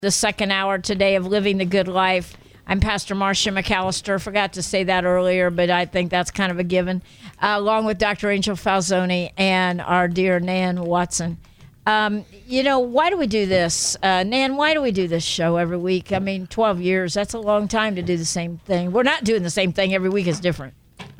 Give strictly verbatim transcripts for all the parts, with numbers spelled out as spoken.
The second hour today of Living the Good Life. I'm Pastor Marcia McAllister. Forgot to say that earlier, but I think that's kind of a given. Uh, along with Doctor Angel Falzoni and our dear Nan Watson. Um, you know, why do we do this? Uh, Nan, why do we do this show every week? I mean, twelve years, that's a long time to do the same thing. We're not doing the same thing every week. It's different.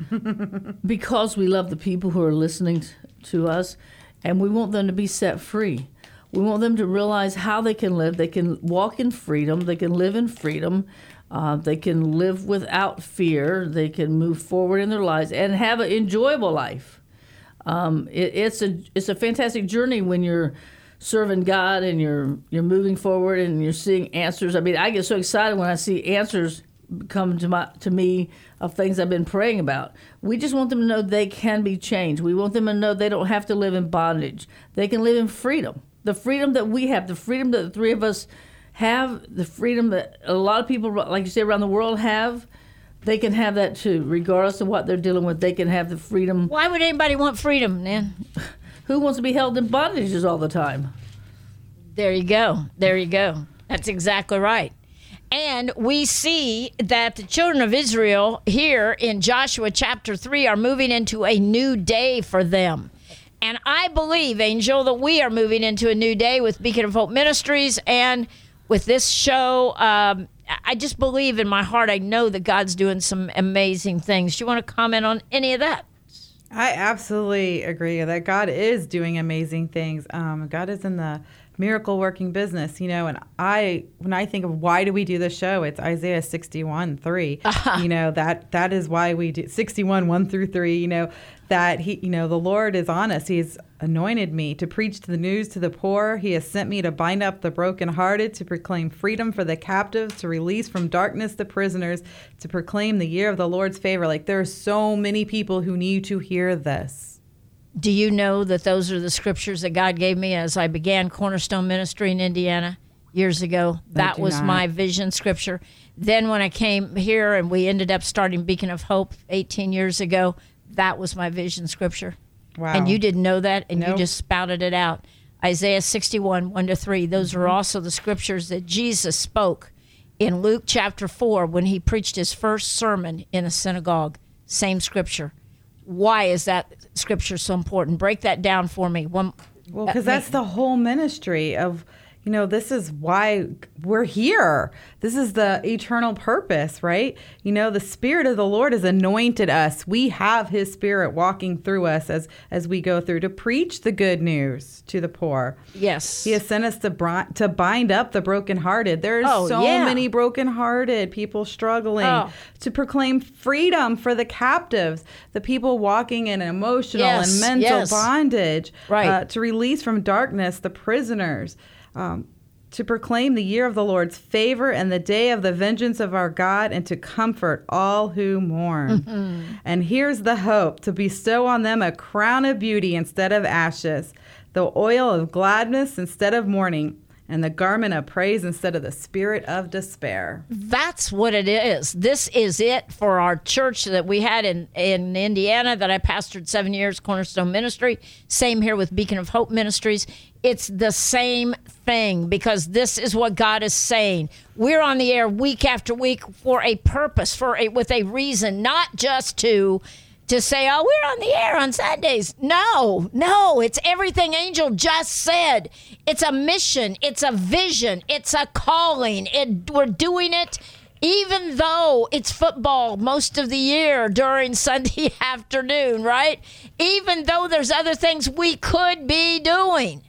Because we love the people who are listening to us, and we want them to be set free. We want them to realize how they can live. They can walk in freedom. They can live in freedom. Uh, they can live without fear. They can move forward in their lives and have an enjoyable life. Um, it, it's a it's a fantastic journey when you're serving God and you're you're moving forward and you're seeing answers. I mean, I get so excited when I see answers come to my to me of things I've been praying about. We just want them to know they can be changed. We want them to know they don't have to live in bondage. They can live in freedom. The freedom that we have, the freedom that the three of us have, the freedom that a lot of people, like you say, around the world have, they can have that too, regardless of what they're dealing with. They can have the freedom. Why would anybody want freedom, Nan? Who wants to be held in bondages all the time? There you go. There you go. That's exactly right. And we see that the children of Israel here in Joshua chapter three are moving into a new day for them. And I believe, Angel, that we are moving into a new day with Beacon of Hope Ministries and with this show. Um, I just believe in my heart, I know that God's doing some amazing things. Do you want to comment on any of that? I absolutely agree that God is doing amazing things. Um, God is in the miracle working business, you know, and I, when I think of why do we do this show, it's Isaiah sixty-one, three, uh-huh. you know, that, that is why we do sixty-one, one through three, you know, that he, you know, the Lord is on us. He's anointed me to preach the news to the poor. He has sent me to bind up the brokenhearted, to proclaim freedom for the captives, to release from darkness the prisoners, to proclaim the year of the Lord's favor. Like, there are so many people who need to hear this. Do you know that those are the scriptures that God gave me as I began Cornerstone Ministry in Indiana years ago? That was not. My vision scripture. Then when I came here and we ended up starting Beacon of Hope eighteen years ago, that was my vision scripture. Wow. And you didn't know that, and nope. You just spouted it out. Isaiah sixty-one, one to three. Those mm-hmm. are also the scriptures that Jesus spoke in Luke chapter four when he preached his first sermon in a synagogue. Same scripture. Why is that scripture so important? Break that down for me. One, well, because that's the whole ministry of, you know, this is why we're here. This is the eternal purpose, right? You know, the Spirit of the Lord has anointed us. We have His Spirit walking through us as, as we go through to preach the good news to the poor. Yes. He has sent us to, bri- to bind up the brokenhearted. There are oh, so yeah. many brokenhearted people struggling. Oh. To proclaim freedom for the captives, the people walking in emotional yes. and mental yes. bondage. Right. Uh, to release from darkness the prisoners. Um, to proclaim the year of the Lord's favor and the day of the vengeance of our God, and to comfort all who mourn. Mm-hmm. And here's the hope, to bestow on them a crown of beauty instead of ashes, the oil of gladness instead of mourning, and the garment of praise instead of the spirit of despair. That's what it is. This is it for our church that we had in, in Indiana that I pastored seven years, Cornerstone Ministry. Same here with Beacon of Hope Ministries. It's the same thing, because this is what God is saying. We're on the air week after week for a purpose, for a, with a reason, not just to to say, oh, we're on the air on Sundays. No, no, it's everything Angel just said. It's a mission. It's a vision. It's a calling. It, we're doing it even though it's football most of the year during Sunday afternoon, right? Even though there's other things we could be doing.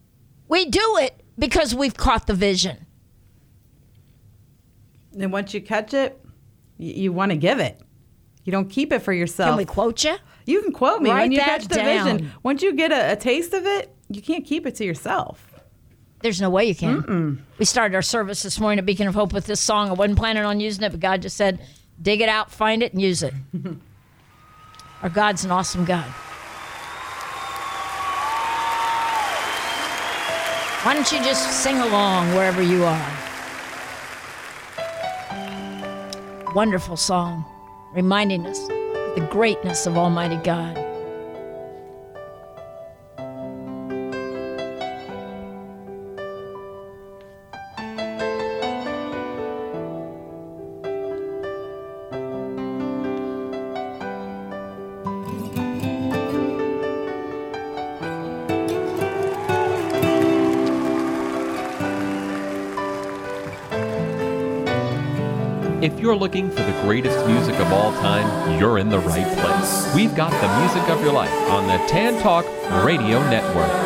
We do it because we've caught the vision. And once you catch it, you, you want to give it. You don't keep it for yourself. Can we quote you? You can quote me. Write when you that catch the down. vision. Once you get a, a taste of it, you can't keep it to yourself. There's no way you can. Mm-mm. We started our service this morning at Beacon of Hope with this song. I wasn't planning on using it, but God just said, dig it out, find it, and use it. Our God's an awesome God. Why don't you just sing along wherever you are? Wonderful song, reminding us of the greatness of Almighty God. If you're looking for the greatest music of all time, you're in the right place. We've got the music of your life on the Tan Talk Radio Network.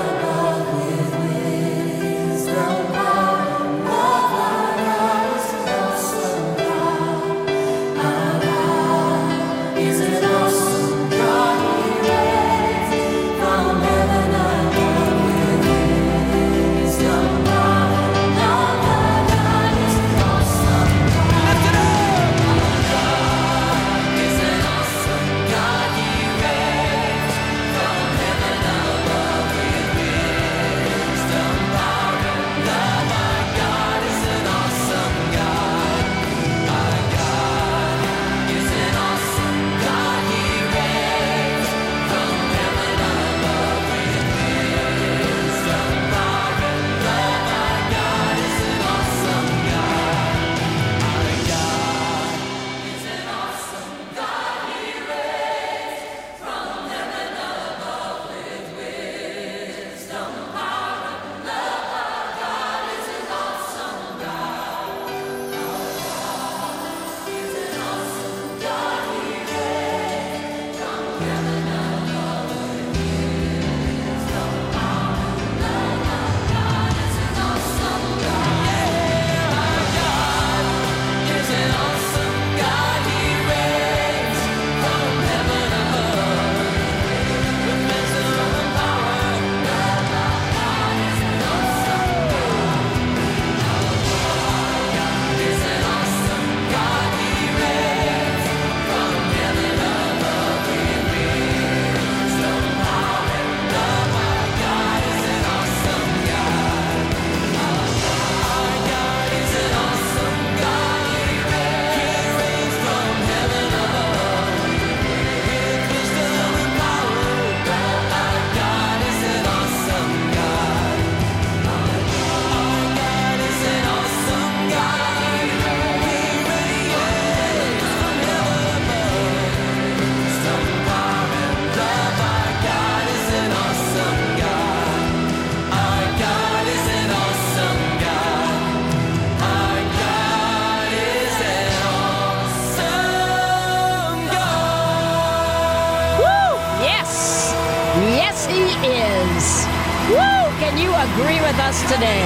Agree with us today.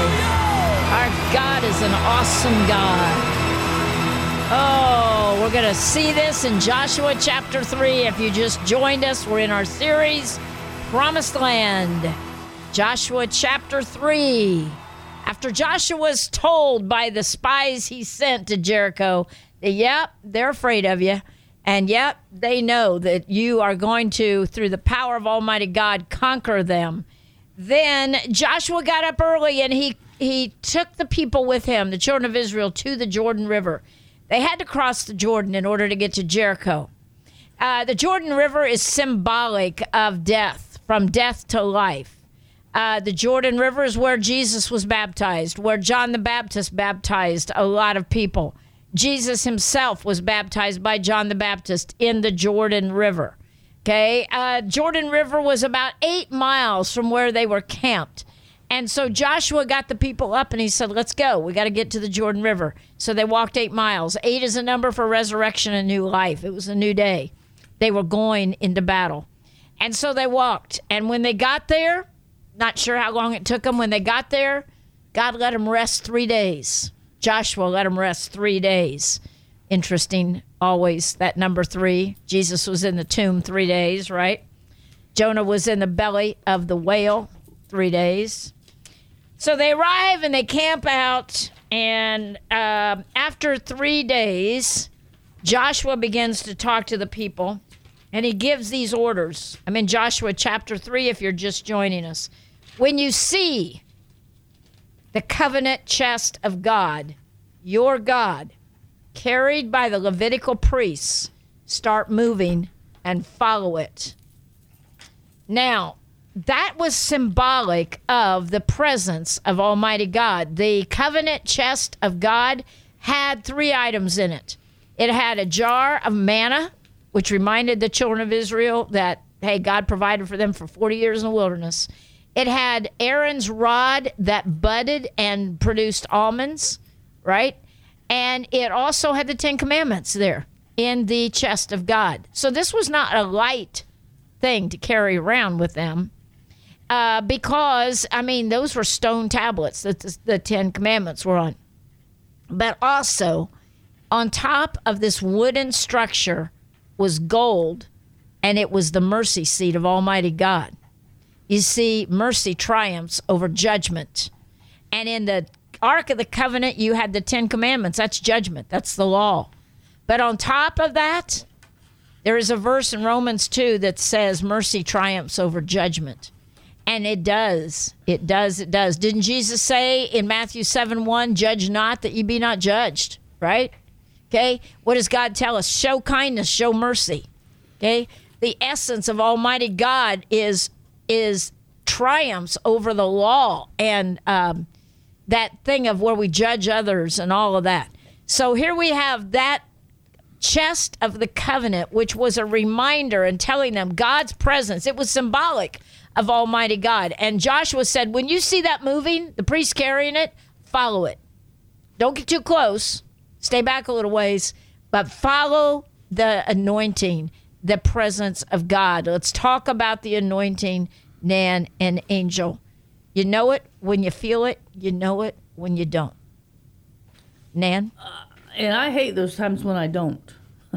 Our God is an awesome God. Oh, we're going to see this in Joshua chapter three. If you just joined us, we're in our series, Promised Land. Joshua chapter three. After Joshua was told by the spies he sent to Jericho that, yep, they're afraid of you. And yep, they know that you are going to, through the power of Almighty God, conquer them. Then Joshua got up early and he, he took the people with him, the children of Israel, to the Jordan River. They had to cross the Jordan in order to get to Jericho. Uh, the Jordan River is symbolic of death, from death to life. Uh, the Jordan River is where Jesus was baptized, where John the Baptist baptized a lot of people. Jesus himself was baptized by John the Baptist in the Jordan River. Okay, uh, Jordan River was about eight miles from where they were camped. And so Joshua got the people up and he said, let's go. We got to get to the Jordan River. So they walked eight miles. Eight is a number for resurrection and new life. It was a new day. They were going into battle. And so they walked. And when they got there, not sure how long it took them. When they got there, God let them rest three days. Joshua let them rest three days. Interesting, always, that number three. Jesus was in the tomb three days, right? Jonah was in the belly of the whale three days. So they arrive and they camp out. And uh, after three days, Joshua begins to talk to the people. And he gives these orders. I'm in Joshua chapter three, if you're just joining us. When you see the covenant chest of God, your God, carried by the Levitical priests, start moving and follow it. Now, that was symbolic of the presence of Almighty God. The covenant chest of God had three items in it. It had a jar of manna, which reminded the children of Israel that, hey, God provided for them for forty years in the wilderness. It had Aaron's rod that budded and produced almonds, right? And it also had the Ten Commandments there in the chest of God. So this was not a light thing to carry around with them. Uh, because, I mean, those were stone tablets that the, the Ten Commandments were on. But also, on top of this wooden structure was gold, and it was the mercy seat of Almighty God. You see, mercy triumphs over judgment. And in the Ark of the Covenant, you had the Ten Commandments. That's judgment. That's the law. But on top of that, there is a verse in Romans two that says mercy triumphs over judgment. And it does. It does. It does. Didn't Jesus say in Matthew seven one, judge not that you be not judged, right? Okay. What does God tell us? Show kindness, show mercy. Okay. The essence of Almighty God is is triumphs over the law and um, that thing of where we judge others and all of that. So here we have that chest of the covenant, which was a reminder and telling them God's presence. It was symbolic of Almighty God. And Joshua said, when you see that moving, the priest carrying it, follow it. Don't get too close. Stay back a little ways, but follow the anointing, the presence of God. Let's talk about the anointing, Nan and Angel. You know it when you feel it. You know it when you don't. Nan? Uh, and I hate those times when I don't.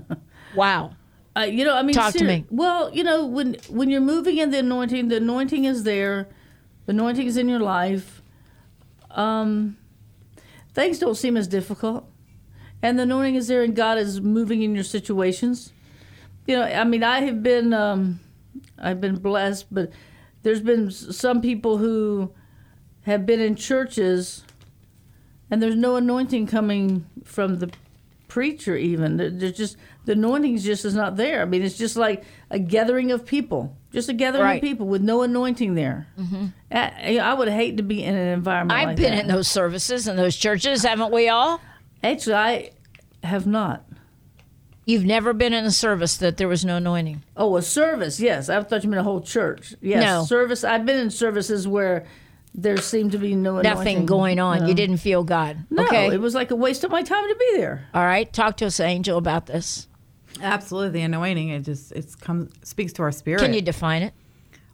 Wow. Uh, you know, I mean, talk ser- to me. Well, you know, when when you're moving in the anointing, the anointing is there. The anointing is in your life. Um, things don't seem as difficult. And the anointing is there, and God is moving in your situations. You know, I mean, I have been, um, I've been blessed, but there's been some people who have been in churches, and there's no anointing coming from the preacher even. There's just, the anointing just is not there. I mean, it's just like a gathering of people, just a gathering right. of people with no anointing there. Mm-hmm. I, I would hate to be in an environment I've like been that. in those services and those churches, haven't we all? Actually, I have not. You've never been in a service that there was no anointing? Oh, a service, yes. I thought you meant a whole church. Yes, No. service. I've been in services where there seemed to be no anointing. Nothing going on. No. You didn't feel God. No, okay. it was like a waste of my time to be there. All right. Talk to us, Angel, about this. Absolutely, the anointing. It just it's comes speaks to our spirit. Can you define it?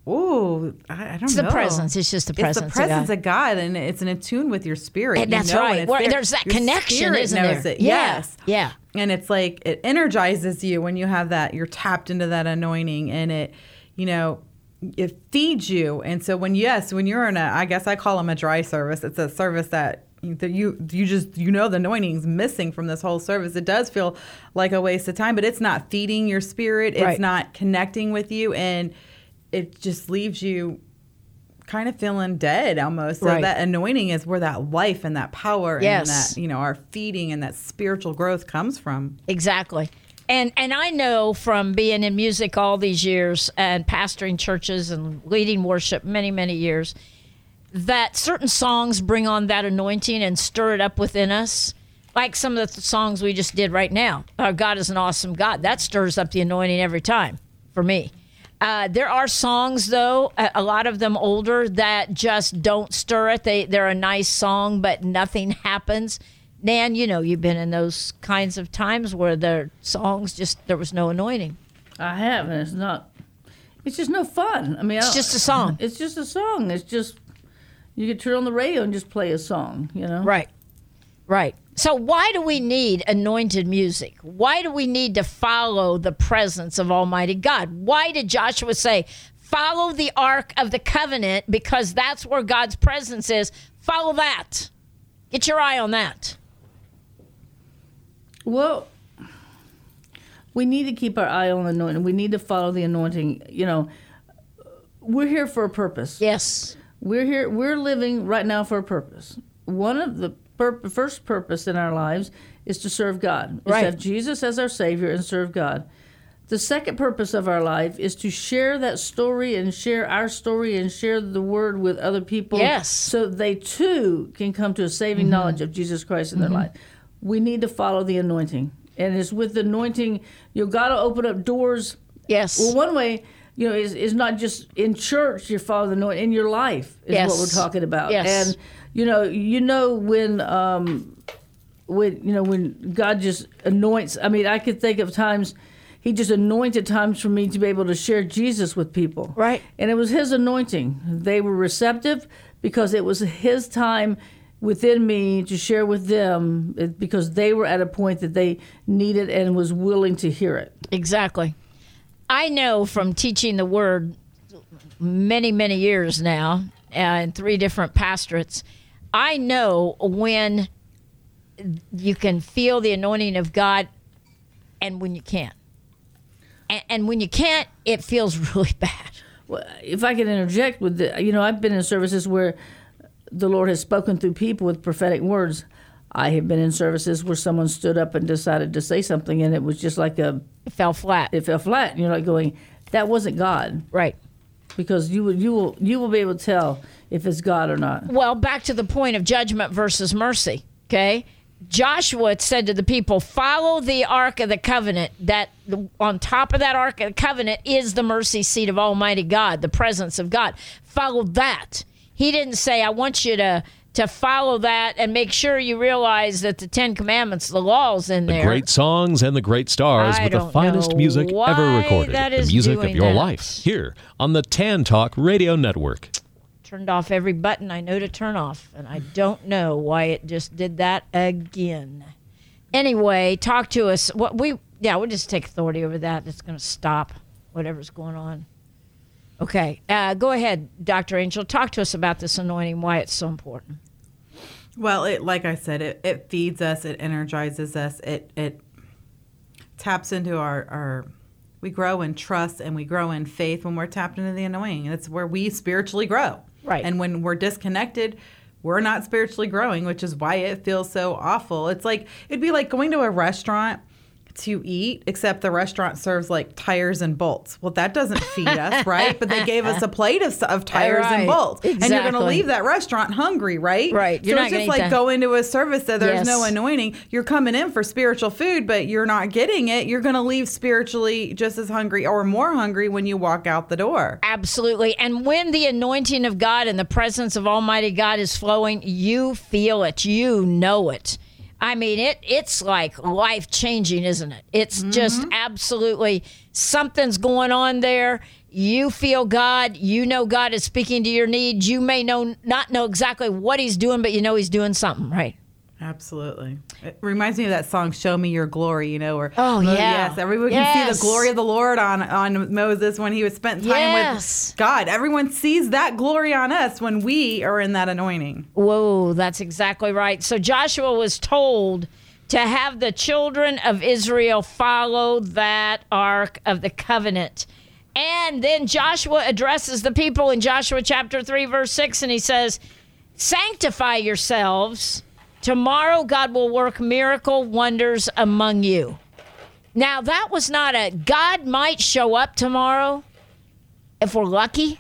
Oh, I, I don't It's know. the presence. It's just the presence. It's the presence of God. of God, and it's in tune with your spirit. And you that's know right. when it's Where there. there's that Your connection, spirit isn't knows there? it. Yeah. Yes. Yeah. And it's like it energizes you when you have that. You're tapped into that anointing, and it, you know, it feeds you. And so when yes, when you're in a, I guess I call them a dry service. It's a service that. That you you just you know the anointing's missing from this whole service. It does feel like a waste of time, but it's not feeding your spirit. It's Right. not connecting with you, and it just leaves you kind of feeling dead almost. So Right. that anointing is where that life and that power Yes. and that, you know, our feeding and that spiritual growth comes from. Exactly. And and I know from being in music all these years and pastoring churches and leading worship many, many years, that certain songs bring on that anointing and stir it up within us. Like some of the songs we just did right now. Our God is an awesome God. That stirs up the anointing every time for me. Uh, there are songs, though, a, a lot of them older, that just don't stir it. They, they're a nice song, but nothing happens. Nan, you know, you've been in those kinds of times where the songs just, there was no anointing. I have, and it's not. It's just no fun. I mean, It's I don't- just a song. It's just a song. It's just you could turn on the radio and just play a song. You know. Right. Right. So why do we need anointed music? Why do we need to follow the presence of Almighty God? Why did Joshua say, follow the Ark of the Covenant, because that's where God's presence is? Follow that. Get your eye on that. Well, we need to keep our eye on the anointing. We need to follow the anointing. You know, we're here for a purpose. Yes. We're here. We're living right now for a purpose. One of the pur- first purpose in our lives is to serve God. Is Right. to have Jesus as our Savior and serve God. The second purpose of our life is to share that story and share our story and share the word with other people. Yes. So they too can come to a saving mm-hmm. knowledge of Jesus Christ in mm-hmm. their life. We need to follow the anointing. And it's with the anointing, you've got to open up doors. Yes. Well, one way, you know, is, is not just in church you follow the anointing, in your life is Yes. what we're talking about. Yes. And, you know, you know when um, when you know when God just anoints. I mean, I could think of times He just anointed times for me to be able to share Jesus with people. Right. And it was His anointing. They were receptive because it was His time within me to share with them because they were at a point that they needed and was willing to hear it. Exactly. I know from teaching the Word many, many years now, uh, in three different pastorates, I know when you can feel the anointing of God and when you can't. And, and when you can't, it feels really bad. Well, if I can interject with the, you know, I've been in services where the Lord has spoken through people with prophetic words. I have been in services where someone stood up and decided to say something, and it was just like a... It fell flat. It fell flat. And you're like going, that wasn't God. Right. Because you will, you will, you will be able to tell if it's God or not. Well, back to the point of judgment versus mercy, okay? Joshua said to the people, follow the Ark of the Covenant. That on top of that Ark of the Covenant is the mercy seat of Almighty God, the presence of God. Follow that. He didn't say, I want you to, to follow that and make sure you realize that the Ten Commandments, the law's in The there. great songs and the great stars I with the don't finest know music why ever recorded. that The is music of doing your that. life here on the Tan Talk Radio Network. Turned off every button I know to turn off, and I don't know why it just did that again. Anyway, talk to us. What we yeah, we'll just take authority over that. It's going to stop whatever's going on. Okay, uh, go ahead, Doctor Angel. Talk to us about this anointing, why it's so important. Well, it like I said, it, it feeds us, it energizes us, it it taps into our, our we grow in trust and we grow in faith when we're tapped into the anointing. It's where we spiritually grow. Right. And when we're disconnected, we're not spiritually growing, which is why it feels so awful. It's like it'd be like going to a restaurant to eat, except the restaurant serves like tires and bolts. Well, that doesn't feed us, right? But they gave us a plate of, of tires Right. and bolts. And you're going to Exactly. leave that restaurant hungry, right? Right. You're so not it's gonna just eat like that. going to a service that there's Yes. no anointing. You're coming in for spiritual food, but you're not getting it. You're going to leave spiritually just as hungry or more hungry when you walk out the door. Absolutely. And when the anointing of God and the presence of Almighty God is flowing, you feel it. You know it. I mean, it. it's like life-changing, isn't it? It's mm-hmm. just absolutely something's going on there. You feel God. You know God is speaking to your needs. You may know not know exactly what he's doing, but you know he's doing something, right? Absolutely. It reminds me of that song, Show Me Your Glory, you know, where, oh, yeah. yes, everyone yes. can see the glory of the Lord on, on Moses when he was spent time yes. with God. Everyone sees that glory on us when we are in that anointing. Whoa, that's exactly right. So Joshua was told to have the children of Israel follow that Ark of the Covenant. And then Joshua addresses the people in Joshua chapter three, verse six, and he says, sanctify yourselves. Tomorrow God will work miracle wonders among you. Now, that was not a God might show up tomorrow if we're lucky.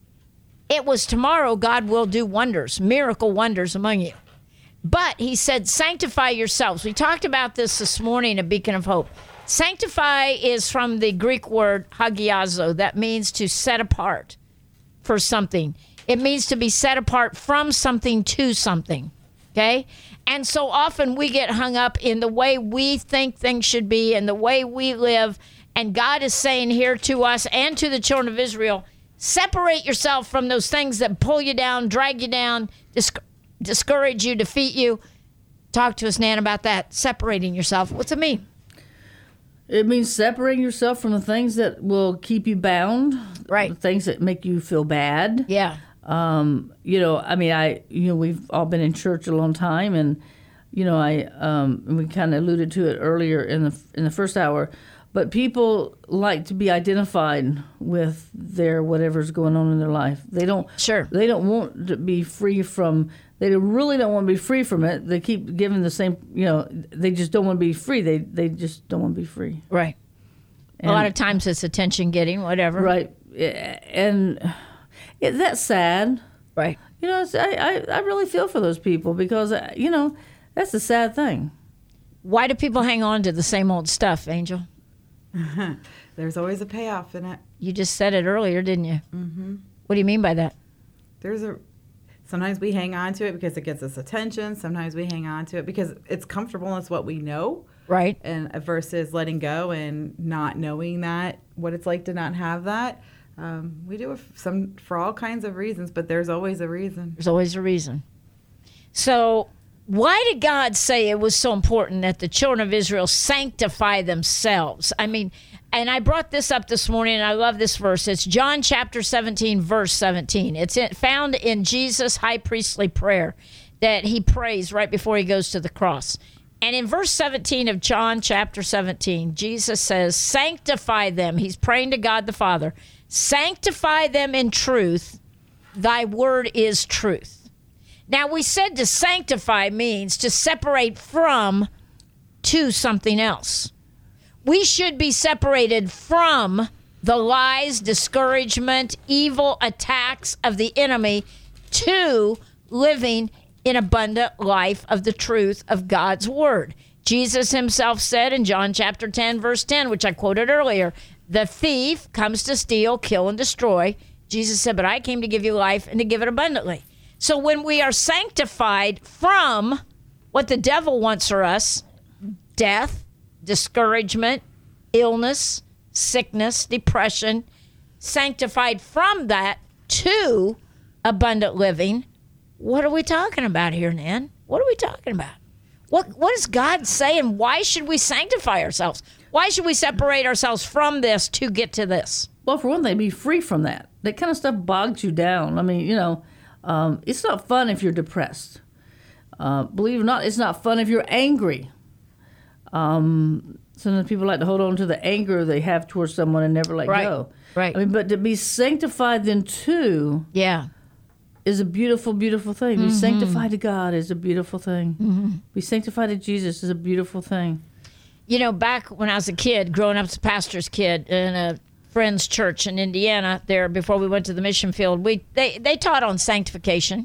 It was tomorrow God will do wonders, miracle wonders among you. But he said, sanctify yourselves. We talked about this this morning at Beacon of Hope. Sanctify is from the Greek word hagiazo. That means to set apart for something. It means to be set apart from something to something. Okay? And so often we get hung up in the way we think things should be and the way we live. And God is saying here to us and to the children of Israel, separate yourself from those things that pull you down, drag you down, disc- discourage you, defeat you. Talk to us, Nan, about that. Separating yourself. What's it mean? It means separating yourself from the things that will keep you bound. Right. The things that make you feel bad. Yeah. Um, you know, I mean, I, you know, we've all been in church a long time, and, you know, I, um, and we kind of alluded to it earlier in the in the first hour, but people like to be identified with their whatever's going on in their life. They don't, Sure. They don't want to be free from. They really don't want to be free from it. They keep giving the same, you know, they just don't want to be free. They they just don't want to be free. Right. And, a lot of times it's attention getting, whatever. right, and. Yeah, that's sad. Right. You know, it's, I, I, I really feel for those people because, uh, you know, that's a sad thing. Why do people hang on to the same old stuff, Angel? There's always a payoff in it. You just said it earlier, didn't you? Mm-hmm. What do you mean by that? There's a Sometimes we hang on to it because it gets us attention. Sometimes we hang on to it because it's comfortable and it's what we know. Right. And versus letting go and not knowing that, what it's like to not have that. Um, we do it for, some, for all kinds of reasons, but there's always a reason. There's always a reason. So why did God say it was so important that the children of Israel sanctify themselves? I mean, and I brought this up this morning, and I love this verse. It's John chapter seventeen, verse seventeen. It's in, found in Jesus' high priestly prayer that he prays right before he goes to the cross. And in verse seventeen of John chapter seventeen, Jesus says, sanctify them. He's praying to God the Father. Sanctify them in truth. Thy word is truth. Now, we said to sanctify means to separate from to something else. We should be separated from the lies, discouragement, evil attacks of the enemy to living in abundant life of the truth of God's word. Jesus himself said in John chapter ten, verse ten, which I quoted earlier, the thief comes to steal, kill, and destroy. Jesus said, but I came to give you life and to give it abundantly. So when we are sanctified from what the devil wants for us, death, discouragement, illness, sickness, depression, sanctified from that to abundant living, what are we talking about here, Nan? What are we talking about? What What is God saying? Why should we sanctify ourselves? Why should we separate ourselves from this to get to this? Well, for one thing, be free from that. That kind of stuff bogs you down. I mean, you know, um, it's not fun if you're depressed. Uh, believe it or not, it's not fun if you're angry. Um, sometimes people like to hold on to the anger they have towards someone and never let Right. go. Right. I mean, but to be sanctified then too Yeah. is a beautiful, beautiful thing. Mm-hmm. Be sanctified to God is a beautiful thing. Mm-hmm. Be sanctified to Jesus is a beautiful thing. You know, back when I was a kid, growing up as a pastor's kid in a friend's church in Indiana, there before we went to the mission field, we they, they taught on sanctification.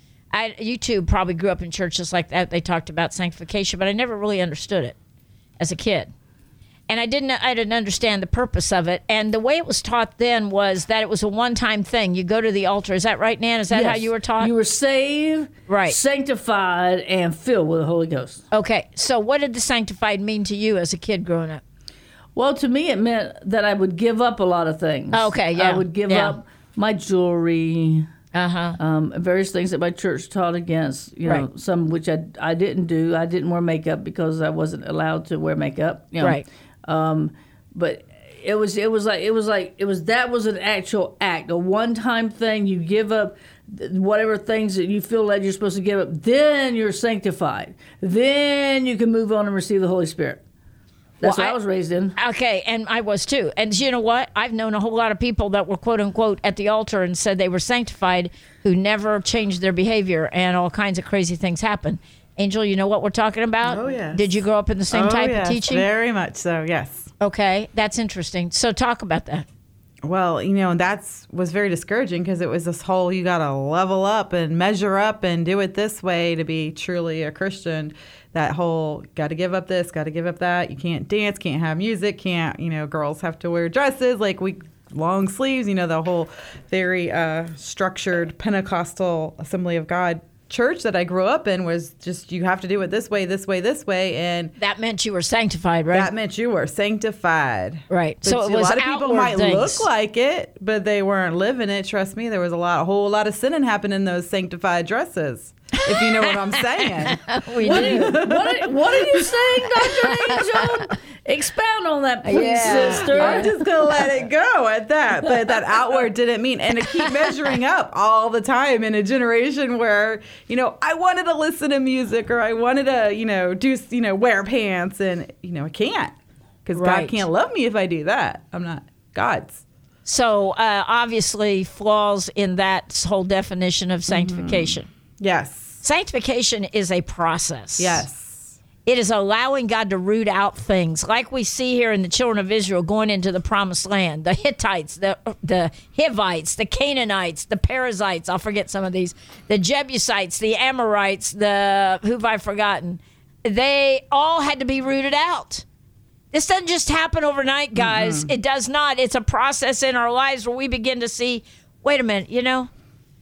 I, you two probably grew up in churches like that. They talked about sanctification, but I never really understood it as a kid. And I didn't I didn't understand the purpose of it. And the way it was taught then was that it was a one-time thing. You go to the altar. Is that right, Nan? Is that Yes. how you were taught? You were saved, Right. sanctified, and filled with the Holy Ghost. Okay. So what did the sanctified mean to you as a kid growing up? Well, to me, it meant that I would give up a lot of things. Okay, yeah, I would give yeah. up my jewelry, Uh-huh. um, various things that my church taught against, you know, Right. some which I, I didn't do. I didn't wear makeup because I wasn't allowed to wear makeup. You know. Right. Um, but it was it was like it was like it was that was an actual act, a one time thing. You give up th- whatever things that you feel like you're supposed to give up. Then you're sanctified. Then you can move on and receive the Holy Spirit. That's Well, what I, I- was raised in. Okay, and I was too. And you know what? I've known a whole lot of people that were quote unquote at the altar and said they were sanctified who never changed their behavior, and all kinds of crazy things happen. Angel, you know what we're talking about? Oh, yes. Did you grow up in the same oh, type yes, of teaching? Very much so, yes. Okay, that's interesting. So talk about that. Well, you know, and that's was very discouraging because it was this whole you got to level up and measure up and do it this way to be truly a Christian. That whole got to give up this, got to give up that. You can't dance, can't have music, can't, you know, girls have to wear dresses like we long sleeves, you know, the whole very uh, structured Pentecostal Assembly of God church that I grew up in was just you have to do it this way, this way, this way, and That meant you were sanctified, right? that meant you were sanctified. Right. But So it see, was a lot of people outward might things. look like it, but they weren't living it. Trust me, there was a lot, a whole lot of sinning happening in those sanctified dresses. If you know what I'm saying. we What do. are, what, are, what are you saying, Doctor Angel? Expound on that, please, Yeah. sister. I'm just gonna let it go at that. But that outward didn't mean, and to keep measuring up all the time in a generation where you know I wanted to listen to music or I wanted to you know do you know wear pants and you know I can't because Right. God can't love me if I do that. I'm not God's. So uh, obviously flaws in that whole definition of sanctification. Yes. Sanctification is a process. Yes. It is allowing God to root out things like we see here in the children of Israel going into the promised land. The Hittites, the the Hivites, the Canaanites, the Perizzites, I'll forget some of these, the Jebusites, the Amorites, the, who have I forgotten? They all had to be rooted out. This doesn't just happen overnight, guys. Mm-hmm. It does not. It's a process in our lives where we begin to see, wait a minute, you know,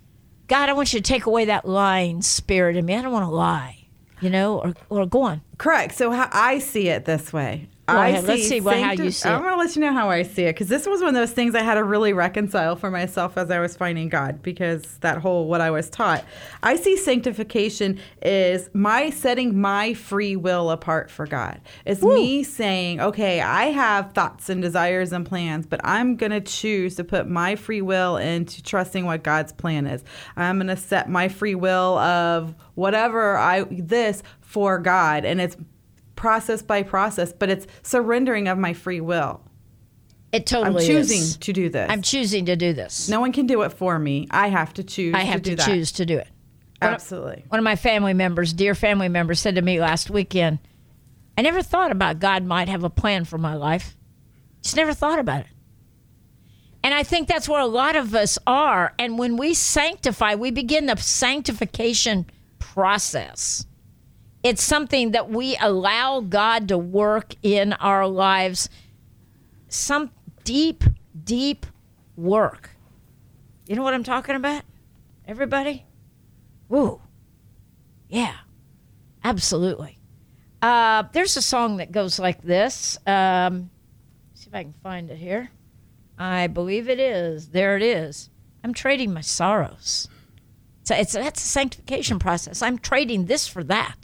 God, I want you to take away that lying spirit in me. I don't want to lie, you know, or, or go on. Correct. So how I see it this way. Go I ahead. Let's see what, how you see it. I'm going to let you know how I see it, because this was one of those things I had to really reconcile for myself as I was finding God, because that whole what I was taught. I see sanctification is my setting my free will apart for God. It's Woo. me saying, okay, I have thoughts and desires and plans, but I'm going to choose to put my free will into trusting what God's plan is. I'm going to set my free will of whatever I this for God, and it's process by process, but it's surrendering of my free will. It totally I'm choosing is. to do this. I'm choosing to do this. No one can do it for me. I have to choose I have to do to that. choose to do it. Absolutely. One of my family members, dear family members, said to me last weekend, I never thought about God might have a plan for my life. Just never thought about it. And I think that's where a lot of us are. And when we sanctify, we begin the sanctification process. It's something that we allow God to work in our lives. Some deep, deep work. You know what I'm talking about? Everybody? Woo. Yeah, absolutely. Uh, there's a song that goes like this. Um, see if I can find it here. I believe it is. There it is. I'm trading my sorrows. So it's that's a sanctification process. I'm trading this for that.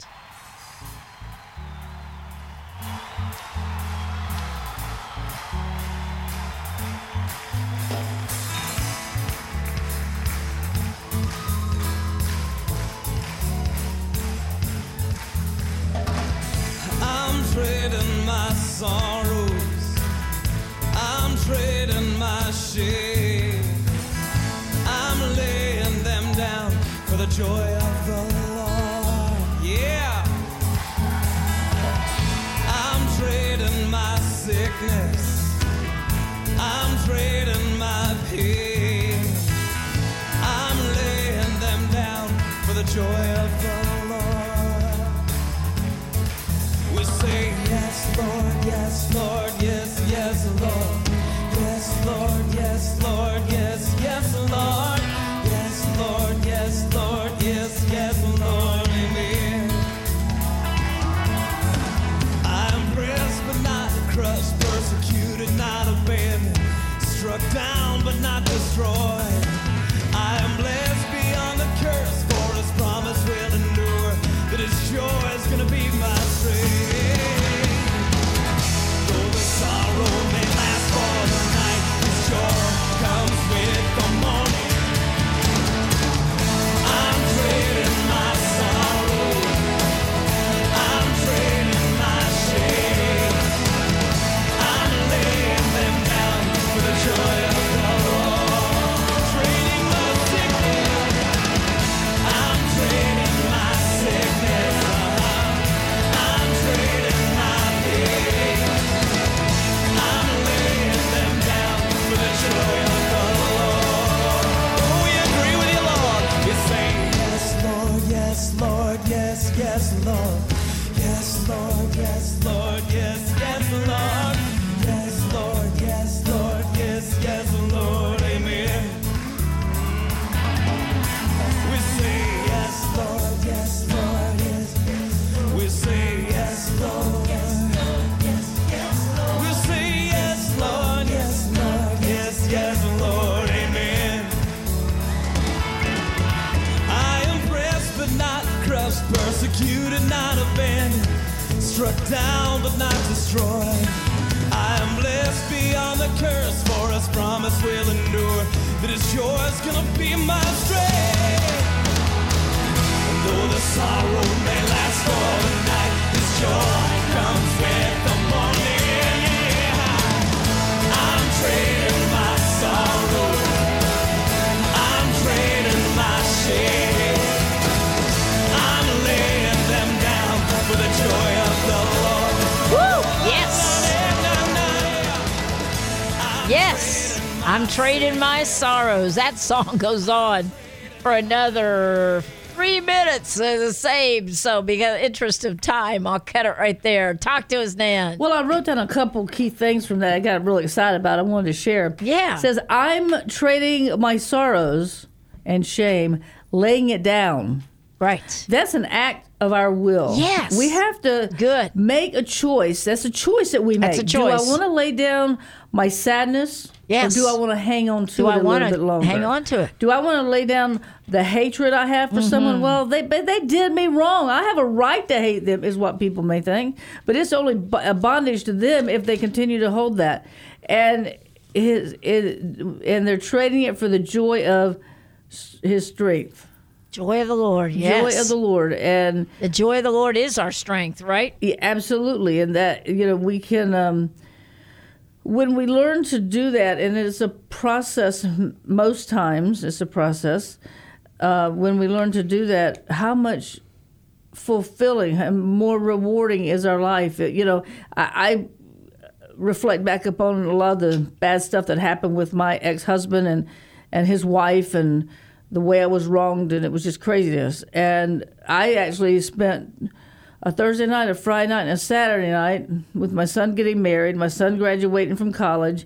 Trading my sorrows, I'm trading my shame, I'm laying them down for the joy of the Lord, yeah. I'm trading my sickness, I'm trading my pain, I'm laying them down for the joy of the Lord. We say yes, Lord, yes, Lord, yes, yes, Lord. Yes, Lord, yes, Lord, yes, yes, Lord. Yes, Lord, yes, Lord, yes, yes, Lord, amen. I'm pressed but not crushed, persecuted, not abandoned, struck down but not destroyed. I am blessed beyond the curse, for his promise will endure, that his joy is gonna be my strength. Though the sorrow may last for the night, his joy comes with the morning. I'm trading my sorrow, I'm trading my shame, I'm laying them down for the joy of the Lord. Trading my sickness, I'm trading my sickness, I'm trading my pain, I'm laying them down for the joy of the Lord. Oh, we agree with you, Lord. You say, yes, Lord, yes, Lord, yes, yes, Lord. Yes, Lord, yes, Lord, yes, yes, Lord. Yes, Lord, yes, Lord, yes, yes, Lord, amen. We say, yes, Lord, yes, Lord, yes. We say, yes, Lord, yes, Lord, yes, yes, Lord. We say, yes, Lord, yes, Lord, yes, yes, Lord, amen. I am pressed but not crushed, persecuted, not abandoned, struck down but not destroyed. I am blessed beyond the curse, for his promise will endure, that his joy is gonna be my strength. And though the sorrow may last for the night, his joy comes with the morning. I'm trading my sorrow, I'm trading my shame, I'm laying them down for the joy of the Lord. Woo! Yes. Yes. I'm trading my sorrows. That song goes on for another three minutes the same. So because of interest of time, I'll cut it right there. Talk to us, Nan. Well, I wrote down a couple key things from that I got really excited about. I wanted to share. Yeah. It says, I'm trading my sorrows and shame, laying it down. Right. That's an act of our will. Yes. We have to Good. make a choice. That's a choice that we make. That's a Do I choice. want to lay down my sadness? Yes. Or do I want to hang on to Do it I a want little bit to longer? hang on to it? Do I want to lay down the hatred I have for Mm-hmm. someone? Well, they but they did me wrong. I have a right to hate them, is what people may think. But it's only b- a bondage to them if they continue to hold that. And his, it, and they're trading it for the joy of s- his strength. Joy of the Lord. Yes. Joy of the Lord. And The joy of the Lord is our strength, right? yeah, absolutely. And that, you know, we can, um, when we learn to do that, and it's a process, m- most times it's a process, uh, when we learn to do that, how much fulfilling and more rewarding is our life. You know, I, I reflect back upon a lot of the bad stuff that happened with my ex-husband and, and his wife, and the way I was wronged, and it was just craziness. And I actually spent a Thursday night, a Friday night, and a Saturday night with my son getting married, my son graduating from college,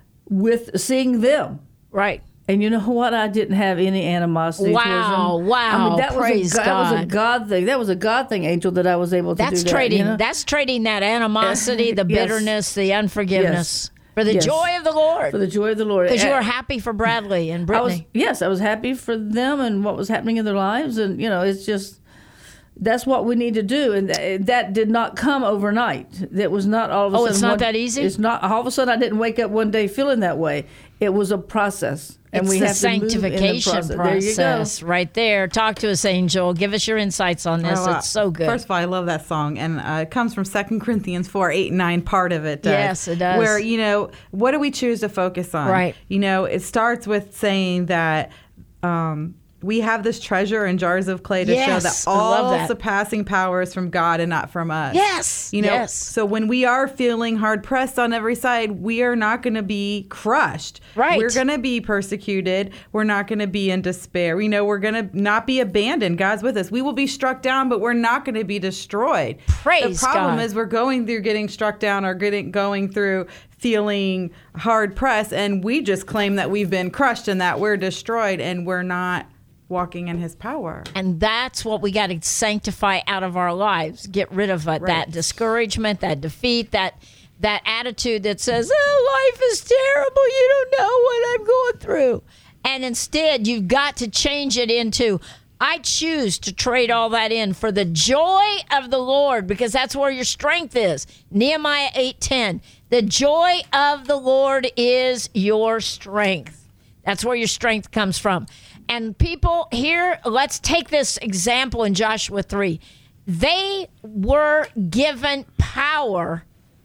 with seeing them. Right. And you know what? I didn't have any animosity Wow, towards them. wow, that praise was a, That was a God. God thing. That was a God thing, Angel, that I was able to That's do that. trading. you know? That's trading that animosity, the Yes. bitterness, the unforgiveness Yes. for the Yes. joy of the Lord. For the joy of the Lord. Because you And- were happy for Bradley and I was, Brittany. yes, I was happy for them and what was happening in their lives, and you know, it's just that's what we need to do, and th- that did not come overnight. That was not all of a Oh, sudden. it's not one- that easy? It's not all of a sudden. I didn't wake up one day feeling that way. It was a process, and It's we the have to move in the sanctification process. process. There you go. Right there. Talk to us, Angel. Give us your insights on this. Oh, uh, It's so good. First of all, I love that song, and uh, it comes from Second Corinthians four, eight, and nine. Part of it does. Yes, it does. Where, you know, what do we choose to focus on? Right. You know, it starts with saying that um, we have this treasure in jars of clay to show Yes, that I love all that. surpassing power is from God and not from us. Yes, You know, yes. so when we are feeling hard pressed on every side, we are not going to be crushed. Right. We're going to be persecuted. We're not going to be in despair. You know, we're going to not be abandoned. God's with us. We will be struck down, but we're not going to be destroyed. Praise The problem God. is we're going through getting struck down or getting going through feeling hard pressed, and we just claim that we've been crushed and that we're destroyed, and we're not walking in His power. And that's what we got to sanctify out of our lives. Get rid of uh, that Right. discouragement, that defeat, that that attitude that says, "Oh, life is terrible. You don't know what I'm going through." And instead, you've got to change it into, I choose to trade all that in for the joy of the Lord, because that's where your strength is. Nehemiah eight ten. The joy of the Lord is your strength. That's where your strength comes from. And people here, let's take this example in Joshua three. They were given power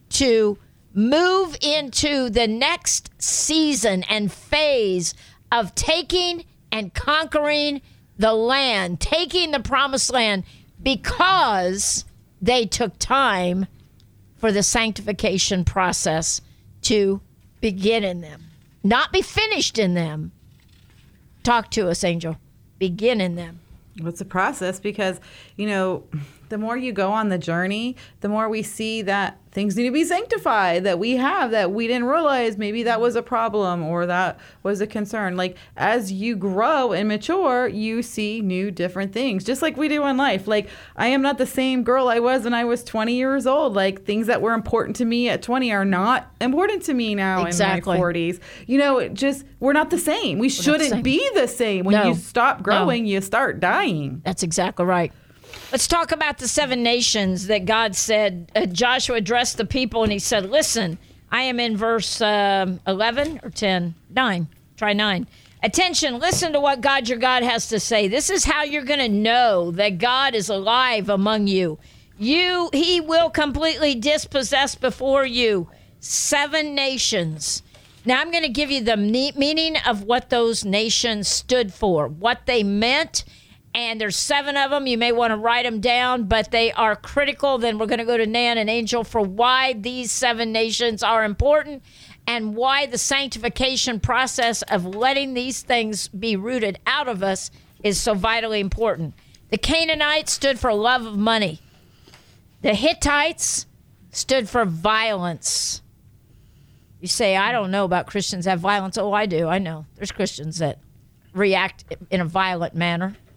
to move into the next season and phase of taking and conquering the land, taking the promised land, because they took time for the sanctification process to begin in them, not be finished in them. Talk to us, Angel. Begin in them. Well, it's a process because, you know, the more you go on the journey, the more we see that things need to be sanctified that we have that we didn't realize maybe that was a problem or that was a concern. Like, as you grow and mature, you see new different things, just like we do in life. Like, I am not the same girl I was when I was twenty years old. Like, things that were important to me at twenty are not important to me now Exactly. in my forties. You know, it just, we're not the same. We not the shouldn't same. be the same. When No. you stop growing, you start dying. That's exactly right. Let's talk about the seven nations that God said. Uh, Joshua addressed the people and he said, listen, I am in verse um, eleven or ten, nine. Try nine. Attention, listen to what God your God has to say. This is how you're going to know that God is alive among you. You, he will completely dispossess before you seven nations. Now I'm going to give you the ne- meaning of what those nations stood for, what they meant. And there's seven of them. You may want to write them down, but they are critical. Then we're going to go to Nan and Angel for why these seven nations are important and why the sanctification process of letting these things be rooted out of us is so vitally important. The Canaanites stood for love of money. The Hittites stood for violence. You say, I don't know about Christians that have violence. Oh, I do. I know. There's Christians that react in a violent manner.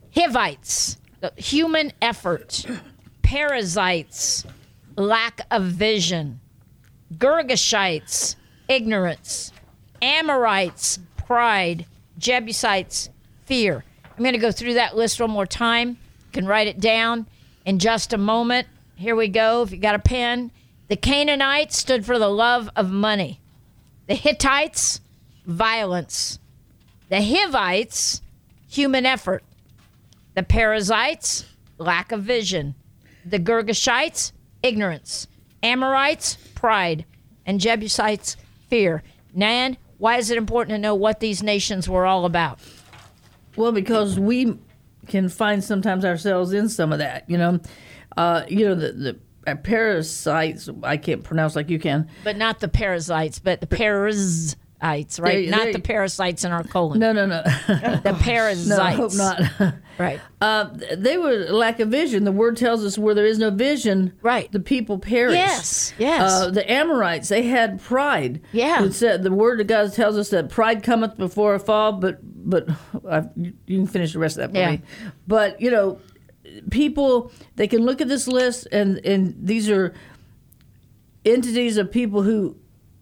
Hivites, the human effort. Perizzites, lack of vision. Girgashites, ignorance. Amorites, pride. Jebusites, fear. I'm going to go through that list one more time. You can write it down in just a moment. Here we go. If you got a pen. The Canaanites stood for the love of money. The Hittites, violence. The Hivites, human effort. The Perizzites, lack of vision. The Girgashites, ignorance. Amorites, pride. And Jebusites, fear. Nan, why is it important to know what these nations were all about? Well, because we can find sometimes ourselves in some of that, you know. Uh, you know, the, the uh, parasites, I can't pronounce like you can. But not the parasites, but the parasites, right? They- not they- the parasites in our colon. No, no, no. The parasites. No, I hope not. Right. Uh, they were lack of vision. The word tells us where there is no vision, Right. the people perish. Yes, yes. Uh, the Amorites, they had pride. Yeah. It said, the word of God tells us that pride cometh before a fall, but but uh, you you can finish the rest of that for Yeah. me. But, you know, people, they can look at this list, and, and these are entities of people who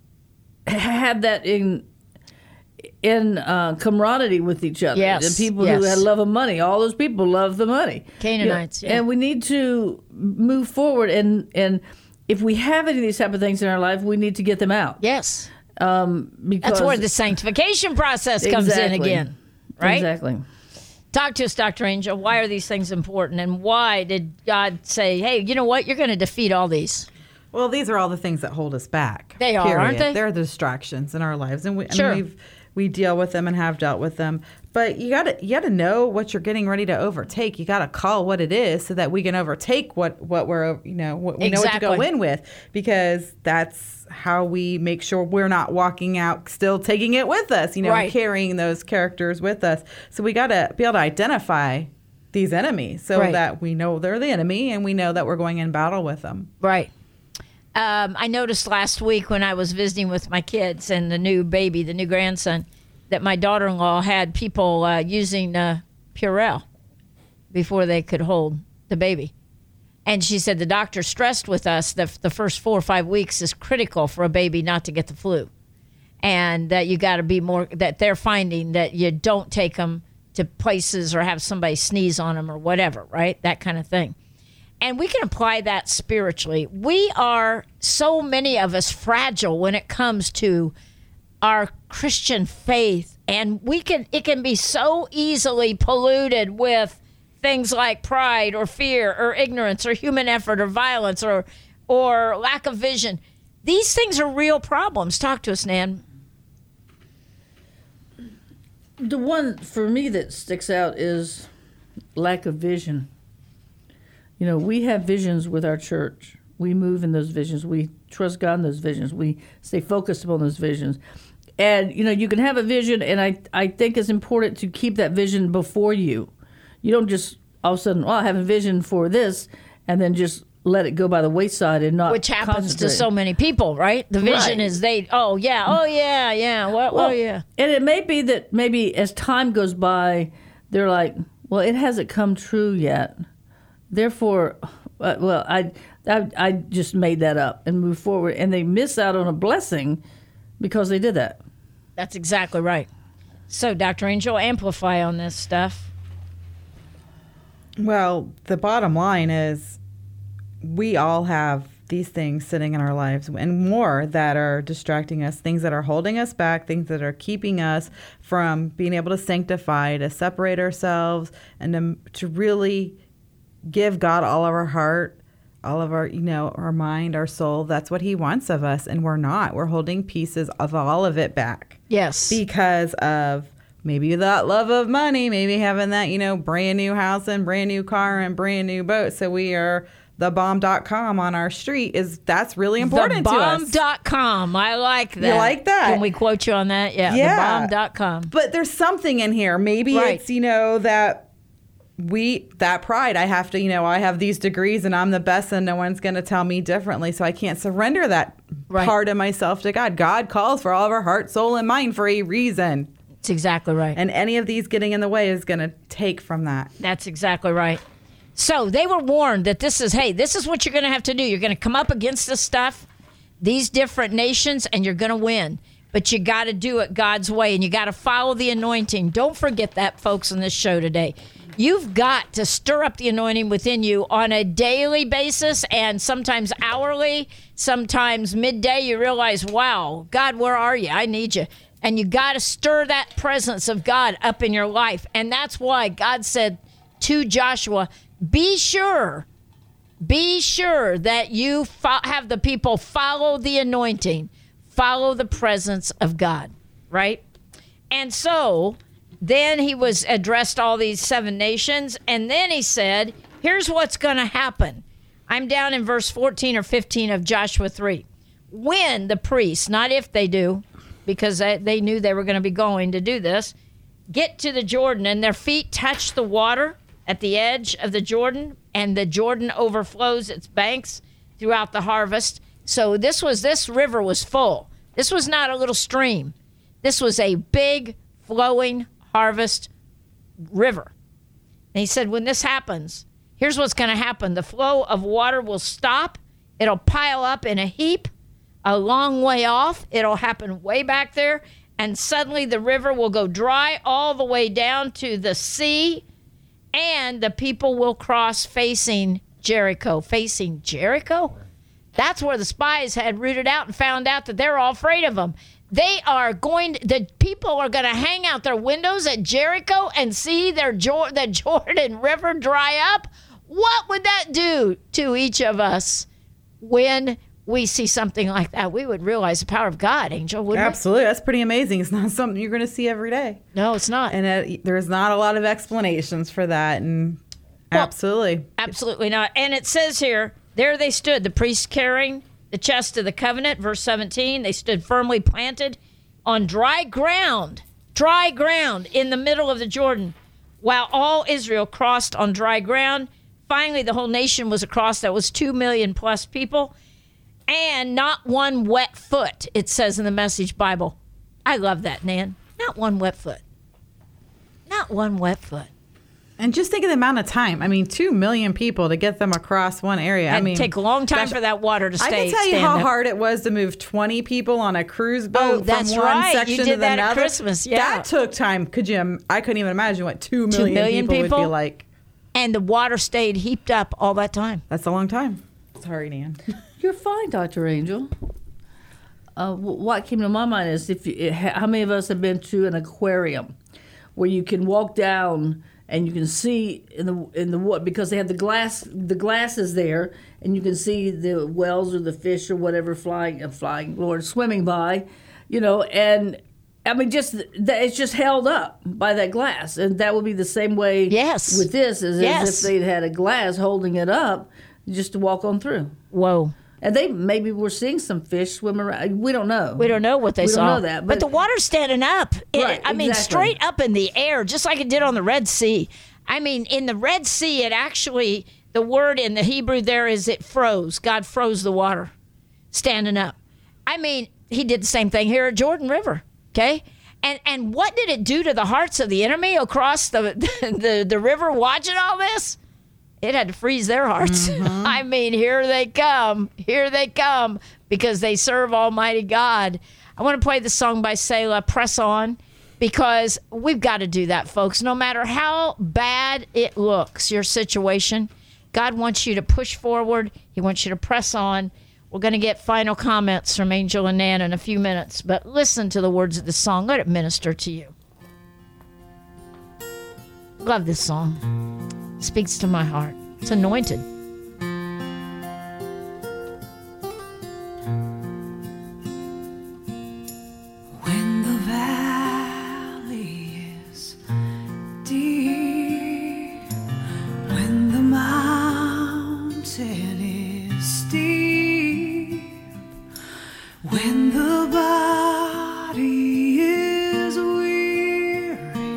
have that in in uh, camaraderie with each other. Yes, The people yes. who had love of money. All those people love the money. Canaanites, You know, yeah. And we need to move forward. And, and if we have any of these type of things in our life, we need to get them out. Yes. Um, because That's where the sanctification process comes in Exactly. again. Right? Exactly. Talk to us, Doctor Angel. Why are these things important? And why did God say, hey, you know what? You're going to defeat all these? Well, these are all the things that hold us back. They are, period. aren't they? They're the distractions in our lives, and we and Sure. we've we deal with them and have dealt with them. But you gotta you gotta know what you're getting ready to overtake. You gotta call what it is so that we can overtake what what we're you know what we know what to go Exactly. in with, because that's how we make sure we're not walking out still taking it with us. You know, Right. carrying those characters with us. So we gotta be able to identify these enemies so Right. that we know they're the enemy and we know that we're going in battle with them. Right. Um, I noticed last week when I was visiting with my kids and the new baby, the new grandson, that my daughter-in-law had people uh, using uh, Purell before they could hold the baby. And she said the doctor stressed with us that the first four or five weeks is critical for a baby not to get the flu. And that you got to be more, that they're finding that you don't take them to places or have somebody sneeze on them or whatever, right? That kind of thing. And we can apply that spiritually. We are, so many of us, fragile when it comes to our Christian faith. And we can it can be so easily polluted with things like pride or fear or ignorance or human effort or violence or or lack of vision. These things are real problems. Talk to us, Nan. The one for me that sticks out is lack of vision. You know, we have visions with our church. We move in those visions. We trust God in those visions. We stay focused upon those visions. And, you know, you can have a vision, and I, I think it's important to keep that vision before you. You don't just all of a sudden, oh, I have a vision for this, and then just let it go by the wayside and not Which happens to concentrate. so many people, right? The vision Right. is they, oh, yeah, oh, yeah, yeah, what, Well, oh, yeah. And it may be that maybe as time goes by, they're like, well, it hasn't come true yet. Therefore, uh, well, I, I, I just made that up and moved forward. And they miss out on a blessing because they did that. That's exactly right. So, Doctor Angel, amplify on this stuff. Well, the bottom line is we all have these things sitting in our lives and more that are distracting us, things that are holding us back, things that are keeping us from being able to sanctify, to separate ourselves, and to, to really give God all of our heart, all of our, you know, our mind, our soul. That's what he wants of us. And we're not. We're holding pieces of all of it back Yes. because of maybe that love of money, maybe having that, you know, brand new house and brand new car and brand new boat. So we are the bomb dot com on our street is that's really important the to bomb us. dot com. I like that. like that? Can we quote you on that? Yeah. Yeah. the bomb dot com. But there's something in here. Maybe Right. it's, you know, that we, that pride, I have to, you know, I have these degrees and I'm the best and no one's going to tell me differently. So I can't surrender that Right. part of myself to God. God calls for all of our heart, soul, and mind for a reason. That's exactly right. And any of these getting in the way is going to take from that. That's exactly right. So they were warned that this is, hey, this is what you're going to have to do. You're going to come up against this stuff, these different nations, and you're going to win. But you got to do it God's way, and you got to follow the anointing. Don't forget that, folks, on this show today. You've got to stir up the anointing within you on a daily basis and sometimes hourly, sometimes midday. You realize, wow, God, where are you? I need you. And you got to stir that presence of God up in your life. And that's why God said to Joshua, be sure, be sure that you fo- have the people follow the anointing, follow the presence of God, right? And so then he was addressed all these seven nations, and then he said, here's what's going to happen. I'm down in verse fourteen or fifteen of Joshua three. When the priests, not if they do, because they, they knew they were going to be going to do this, get to the Jordan and their feet touch the water at the edge of the Jordan, and the Jordan overflows its banks throughout the harvest. So this was this river was full. This was not a little stream. This was a big flowing harvest river. And he said, when this happens, here's what's going to happen. The flow of water will stop. It'll pile up in a heap a long way off. It'll happen way back there. And suddenly the river will go dry all the way down to the sea. And the people will cross facing Jericho. Facing Jericho? That's where the spies had rooted out and found out that they're all afraid of them. They are going, the people are going to hang out their windows at Jericho and see their jo- the Jordan River dry up. What would that do to each of us when we see something like that? We would realize the power of God, Angel, wouldn't Absolutely. That's pretty amazing. It's not something you're going to see every day. we? No, it's not. And it, there's not a lot of explanations for that. And Well, absolutely. Absolutely not. And it says here, there they stood, the priests carrying the chest of the covenant, verse seventeen. They stood firmly planted on dry ground, dry ground in the middle of the Jordan, while all Israel crossed on dry ground. Finally, the whole nation was across. That was two million plus people, and not one wet foot, it says in the Message Bible. I love that, Nan. Not one wet foot. Not one wet foot. And just think of the amount of time. I mean, two million people to get them across one area. I And mean, take a long time gosh, for that water to I stay. can tell you stand how up. hard it was to move twenty people on a cruise boat Oh, that's from one right. You section did to that at another. Christmas, yeah. That took time. Could you? im- I couldn't even imagine what two million, million people, would people? be like. And the water stayed heaped up all that time. That's a long time. Sorry, Nan. You're fine, Doctor Angel. Uh, wh- what came to my mind is if you, it, how many of us have been to an aquarium where you can walk down and you can see in the in the water because they have the glass the glasses there and you can see the whales or the fish or whatever flying uh, flying Lord swimming by, you know, and I mean just that it's just held up by that glass, and that would be the same way Yes. with this as, Yes. as if they'd had a glass holding it up just to walk on through. Whoa. And they maybe were seeing some fish swim around. We don't know. We don't know what they we saw. don't know that. But, the water's standing up. It- Right, I mean, exactly. straight up in the air, just like it did on the Red Sea. I mean, in the Red Sea, it actually, the word in the Hebrew there is it froze. God froze the water standing up. I mean, he did the same thing here at Jordan River, okay? And and what did it do to the hearts of the enemy across the the, the river watching all this? It had to freeze their hearts. Mm-hmm. I mean, here they come. Here they come because they serve Almighty God. I want to play the song by Selah, Press On, because we've got to do that, folks. No matter how bad it looks, your situation, God wants you to push forward. He wants you to press on. We're going to get final comments from Angel and Nan in a few minutes, but listen to the words of the song. Let it minister to you. Love this song. Speaks to my heart. It's anointed. When the valley is deep, when the mountain is steep, when the body is weary,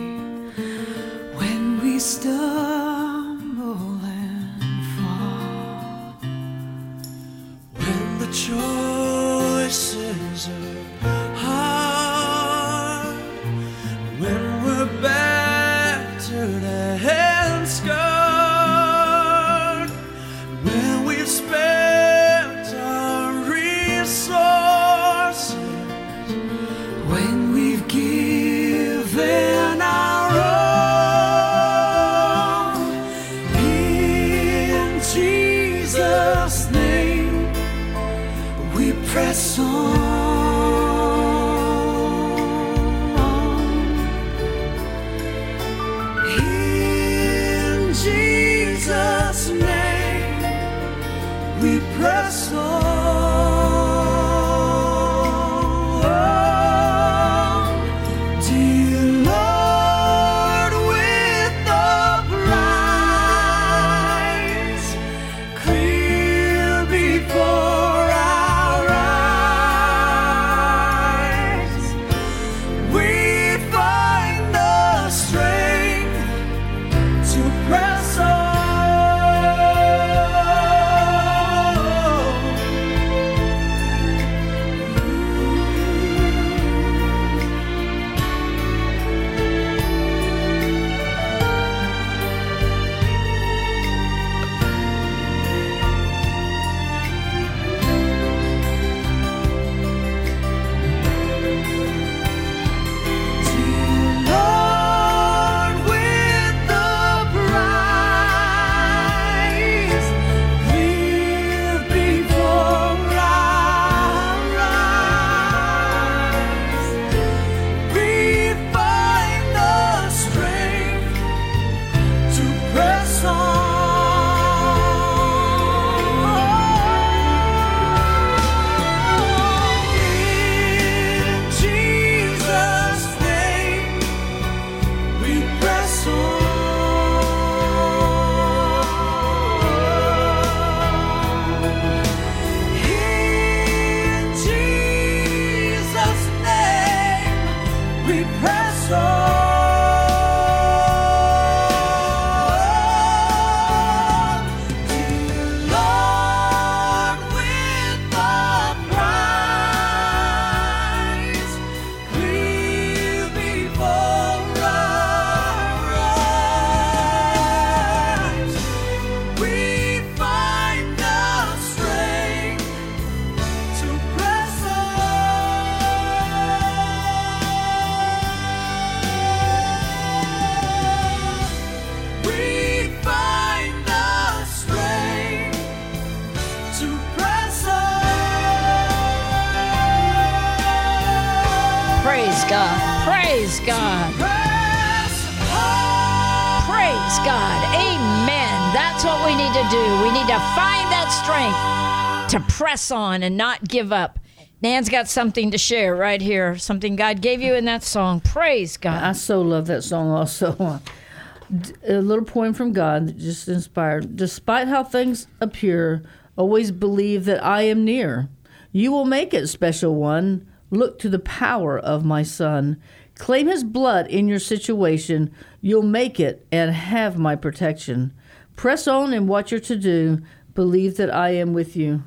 when we stumble and fall, when the choices are hard, press on. In Jesus' name, we press on. Dear Lord, with the prize clear before our eyes, we find the strength to press on. Dear Lord, with the prize clear before our eyes, we find the strength to press on. In Jesus' name, we press on. In Jesus' name, we press on. Dear Lord, with the prize clear before our eyes, we find the strength to press on. We find the strength to press on. Praise God. Praise God. Press on. Praise God. Amen. That's what we need to do. We need to find that strength to press on and not give up. Nan's got something to share right here. Something God gave you in that song. Praise I God. so love that song also. D- A little poem from God that just inspired. Despite how things appear, always believe that I am near. You will make it, special one. Look to the power of my son. Claim his blood in your situation. You'll make it and have my protection. Press on in what you're to do. Believe that I am with you.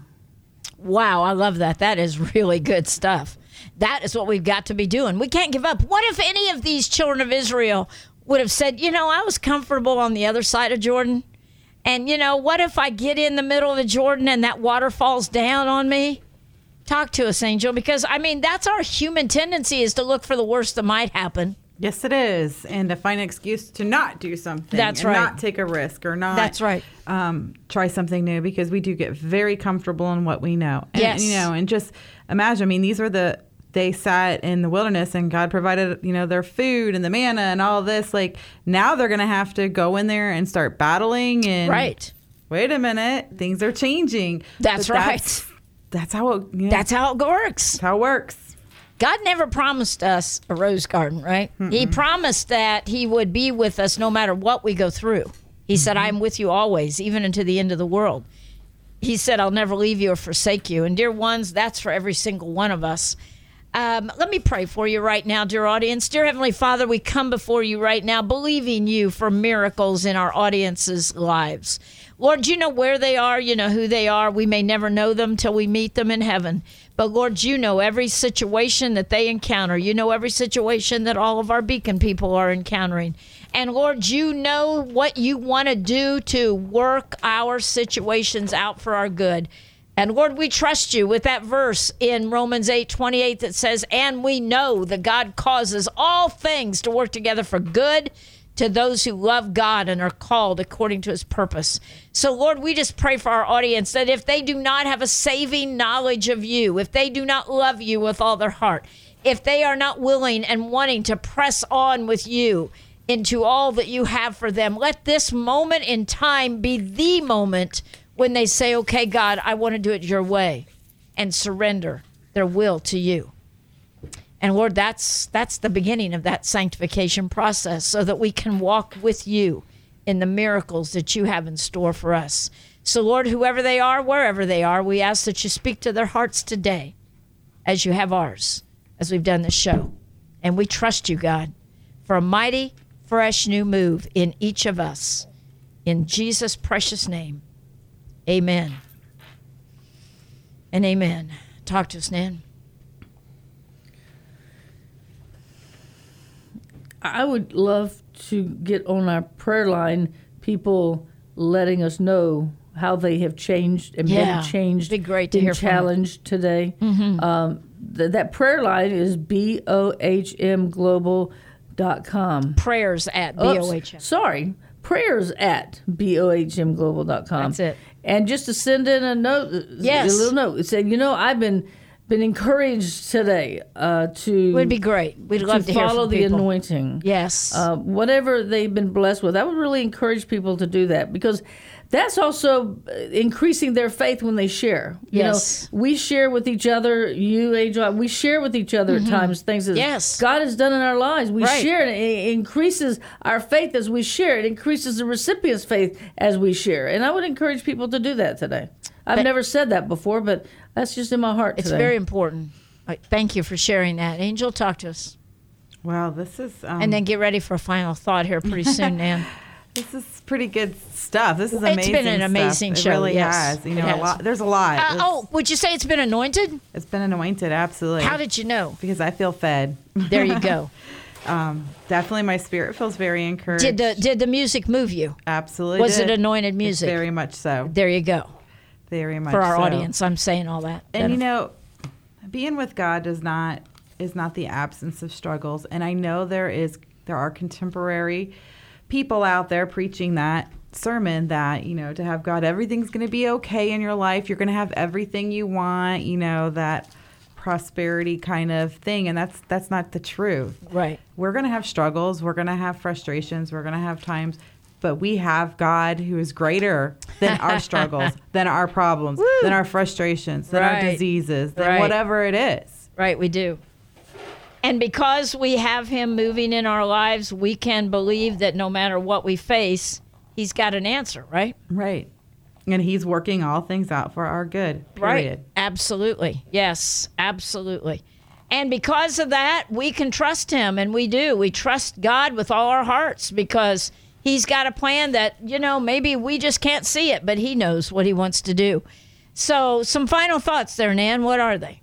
Wow, I love that. That is really good stuff. That is what we've got to be doing. We can't give up. What if any of these children of Israel would have said, you know, I was comfortable on the other side of Jordan. And, you know, what if I get in the middle of the Jordan and that water falls down on me? Talk to us, Angel, because, I mean, that's our human tendency is to look for the worst that might happen. Yes, it is. And to find an excuse to not do something. That's and right. Not take a risk or not. That's right. Um, try something new, because we do get very comfortable in what we know. And, Yes. You know, and just imagine, I mean, these are the, they sat in the wilderness and God provided, you know, their food and the manna and all this. Like, now they're going to have to go in there and start battling. And Right. wait a minute, things are changing. That's But right. That's, that's how it, you know, That's how it works. that's how it works. God never promised us a rose garden, right? He promised that he would be with us no matter what we go through. He said, I'm with you always, even unto the end of the world. He said, I'll never leave you or forsake you. And dear ones, that's for every single one of us. Um, let me pray for you right now, dear audience. Dear Heavenly Father, we come before you right now, believing you for miracles in our audience's lives. Lord, you know where they are. You know who they are. We may never know them till we meet them in heaven. But Lord, you know every situation that they encounter. You know every situation that all of our Beacon people are encountering. And Lord, you know what you want to do to work our situations out for our good. And Lord, we trust you with that verse in Romans eight twenty-eight that says, and we know that God causes all things to work together for good to those who love God and are called according to his purpose. So, Lord, we just pray for our audience that if they do not have a saving knowledge of you, if they do not love you with all their heart, if they are not willing and wanting to press on with you into all that you have for them, let this moment in time be the moment when they say, okay, God, I want to do it your way, and surrender their will to you. And Lord, that's that's the beginning of that sanctification process so that we can walk with you in the miracles that you have in store for us. So Lord, whoever they are, wherever they are, we ask that you speak to their hearts today as you have ours, as we've done this show. And we trust you, God, for a mighty, fresh new move in each of us. In Jesus' precious name, amen. And amen. Talk to us, Nan. I would love to get on our prayer line people letting us know how they have changed and Yeah, been changed, be great to been hear from them. challenged today. Um, th- that prayer line is B O H M global dot com. Prayers at B O H M. Sorry, prayers at B O H M global dot com. That's it. And just to send in a note, Yes. a little note, it said, you know, I've been been encouraged today uh, to Would be great. We'd love to, to hear follow from the people. anointing. Yes. Uh, whatever they've been blessed with, I would really encourage people to do that because that's also uh, increasing their faith when they share. You Yes. know, we share with each other. You, Adrian, we share with each other at times things that Yes. God has done in our lives. We Right. share, and it increases our faith as we share. It increases the recipient's faith as we share. And I would encourage people to do that today. I've But- never said that before, but that's just in my heart it's today. very important. Right, thank you for sharing that. Angel, talk to us. Wow, this is um, And then get ready for a final thought here pretty soon, Nan. this is pretty good stuff. This is It's amazing. been an stuff. amazing it show, really yes. has. You It know, has. a lot. There's a lot. Uh, It's- oh, would you say it's been anointed? it's been anointed, absolutely. How did you know? Because I feel fed. There you go. um, definitely, my spirit feels very encouraged. Did the did the music move you? absolutely? Was did. it anointed It's music? very much so. There you go. Very much For our so. audience, I'm saying all that. And you know, being with God does not is not the absence of struggles. And I know there is there are contemporary people out there preaching that sermon that, you know, to have God, everything's going to be okay in your life. You're going to have everything you want, you know, that prosperity kind of thing. And that's that's not the truth. Right. We're going to have struggles. We're going to have frustrations. We're going to have times. But we have God who is greater than our struggles, than our problems, than our frustrations, than Right. our diseases, than Right. whatever it is. Right, we do. And because we have him moving in our lives, we can believe that no matter what we face, he's got an answer, right? Right. And he's working all things out for our good, period. Right. Absolutely. Yes, absolutely. And because of that, we can trust him, and we do. We trust God with all our hearts because he's got a plan that, you know, maybe we just can't see it, but he knows what he wants to do. So some final thoughts there, Nan. What are they?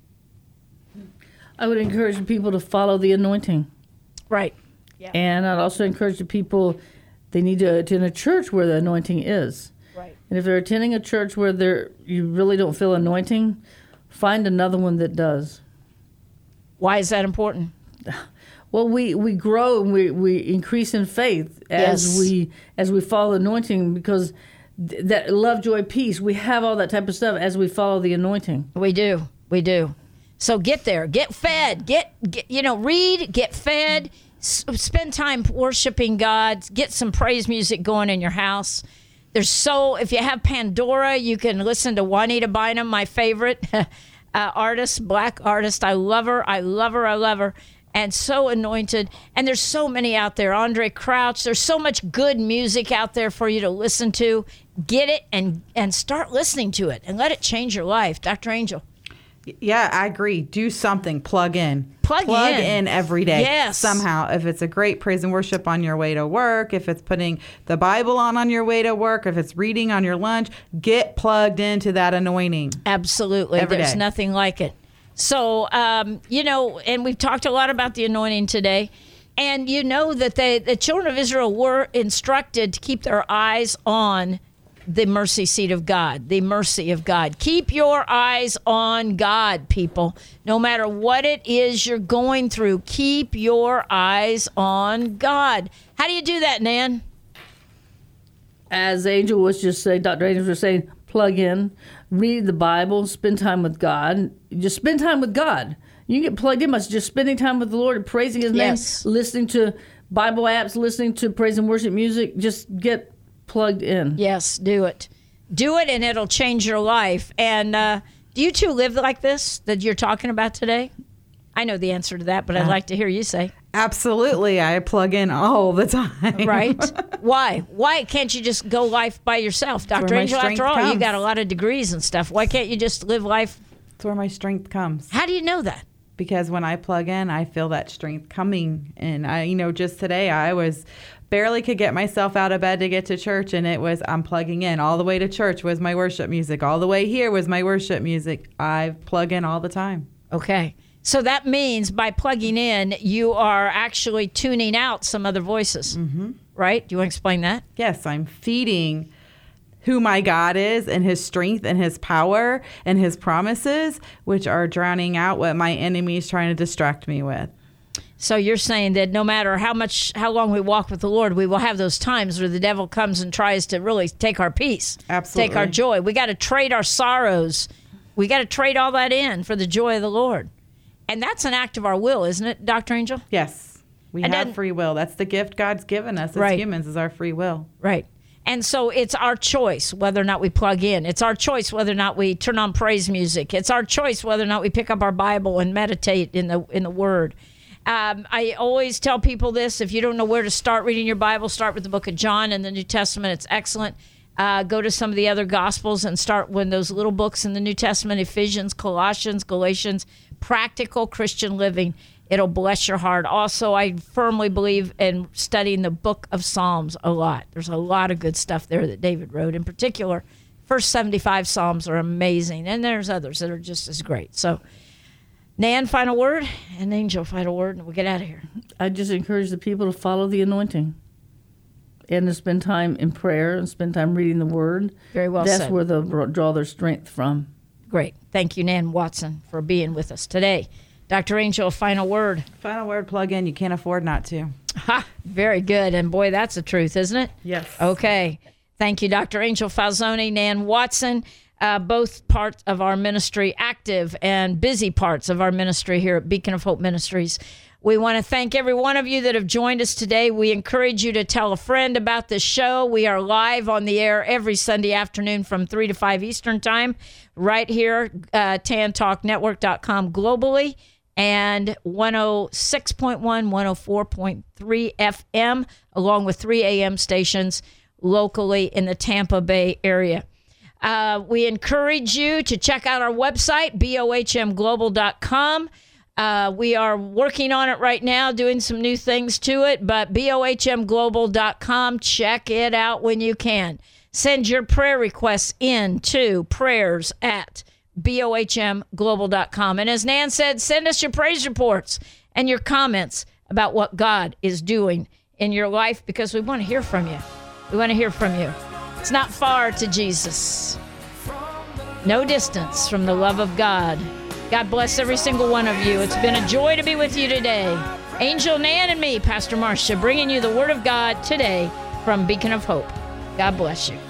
I would encourage people to follow the anointing. Right. And I'd also encourage the people, they need to attend a church where the anointing is. Right. And if they're attending a church where they're, you really don't feel anointing, find another one that does. Why is that important? Well, we, we grow and we, we increase in faith as Yes. we as we follow the anointing because th- that love, joy, peace, we have all that type of stuff as we follow the anointing. We do. We do. So get there, get fed, get, get you know, read, get fed, s- spend time worshiping God, get some praise music going in your house. There's so, if you have Pandora, you can listen to Juanita Bynum, my favorite uh, artist, black artist. I love her. I love her. I love her. And so anointed. And there's so many out there. Andre Crouch. There's so much good music out there for you to listen to. Get it and, and start listening to it and let it change your life. Doctor Angel. Yeah, I agree. Do something. Plug in. Plug Plug in. in every day. Yes. Somehow. If it's a great praise and worship on your way to work, if it's putting the Bible on on your way to work, if it's reading on your lunch, get plugged into that anointing. Absolutely. Every There's day. nothing like it. So, um, you know, and we've talked a lot about the anointing today. And you know that they, the children of Israel were instructed to keep their eyes on the mercy seat of God, the mercy of God. Keep your eyes on God, people. No matter what it is you're going through, keep your eyes on God. How do you do that, Nan? As Angel was just saying, Doctor Angel was saying, plug in, read the Bible, spend time with God. Just spend time with God. You can get plugged in by just spending time with the Lord and praising His Yes. name, listening to Bible apps, listening to praise and worship music. Just get plugged in. Yes, do it. Do it, and it'll change your life. And uh, do you two live like this that you're talking about today? I know the answer to that, but I'd like to hear you say. Absolutely. I plug in all the time. Right? Why? Why can't you just go life by yourself? Doctor where my Angel, after strength all, you comes. got a lot of degrees and stuff. Why can't you just live life? That's where my strength comes. How do you know that? Because when I plug in, I feel that strength coming. And I, you know, just today I was barely could get myself out of bed to get to church, and it was I'm plugging in. All the way to church was my worship music. All the way here was my worship music. I plug in all the time. Okay. So that means by plugging in, you are actually tuning out some other voices, mm-hmm. right? Do you want to explain that? Yes, I'm feeding who my God is and His strength and His power and His promises, which are drowning out what my enemy is trying to distract me with. So you're saying that no matter how much, how long we walk with the Lord, we will have those times where the devil comes and tries to really take our peace, Absolutely. take our joy. We got to trade our sorrows. We got to trade all that in for the joy of the Lord. And that's an act of our will, isn't it, Doctor Angel? Yes, we And have then- free will. That's the gift God's given us as Right. humans, is our free will. Right. And so it's our choice whether or not we plug in. It's our choice whether or not we turn on praise music. It's our choice whether or not we pick up our Bible and meditate in the in the Word. Um, I always tell people this: if you don't know where to start reading your Bible, start with the Book of John in the New Testament. It's excellent. Uh, go to some of the other Gospels and start with those little books in the New Testament: Ephesians, Colossians, Galatians. Practical Christian living. It'll bless your heart. Also, I firmly believe in studying the book of Psalms a lot. There's a lot of good stuff there that David wrote. In particular, first seventy-five Psalms are amazing, and there's others that are just as great. So, Nan, final word, and Angel, final word, and we'll get out of here. I just encourage the people to follow the anointing and to spend time in prayer and spend time reading the Word. Very well That's said. where they'll draw their strength from. Great. Thank you, Nan Watson, for being with us today. Doctor Angel, final word. Final word, plug in. You can't afford not to. Ha! Very good. And boy, that's the truth, isn't it? Yes. Okay. Thank you, Doctor Angel Falzoni, Nan Watson, uh, both parts of our ministry, active and busy parts of our ministry here at Beacon of Hope Ministries. We want to thank every one of you that have joined us today. We encourage you to tell a friend about this show. We are live on the air every Sunday afternoon from three to five Eastern Time, right here, uh, tan talk network dot com globally, and one oh six point one, one oh four point three F M, along with three A M stations locally in the Tampa Bay area. Uh, we encourage you to check out our website, B O H M global dot com. Uh, we are working on it right now, doing some new things to it, but B O H M global dot com, check it out when you can. Send your prayer requests in to prayers at B O H M global dot com. And as Nan said, send us your praise reports and your comments about what God is doing in your life, because we want to hear from you. We want to hear from you. It's not far to Jesus. No distance from the love of God. God bless every single one of you. It's been a joy to be with you today. Angel, Nan, and me, Pastor Marcia, bringing you the Word of God today from Beacon of Hope. God bless you.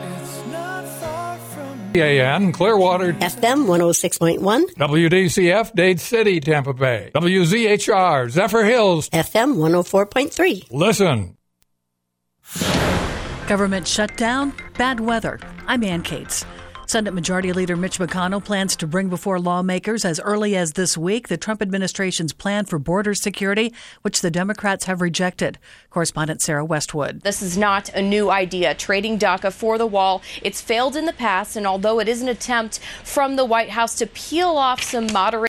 A N Clearwater, F M one oh six point one, W D C F Dade City, Tampa Bay, W Z H R Zephyr Hills, F M one oh four point three. Listen. Government shutdown, bad weather. I'm Ann Cates. Senate Majority Leader Mitch McConnell plans to bring before lawmakers as early as this week the Trump administration's plan for border security, which the Democrats have rejected. Correspondent Sarah Westwood. This is not a new idea. Trading DACA for the wall. It's failed in the past, and although it is an attempt from the White House to peel off some moderate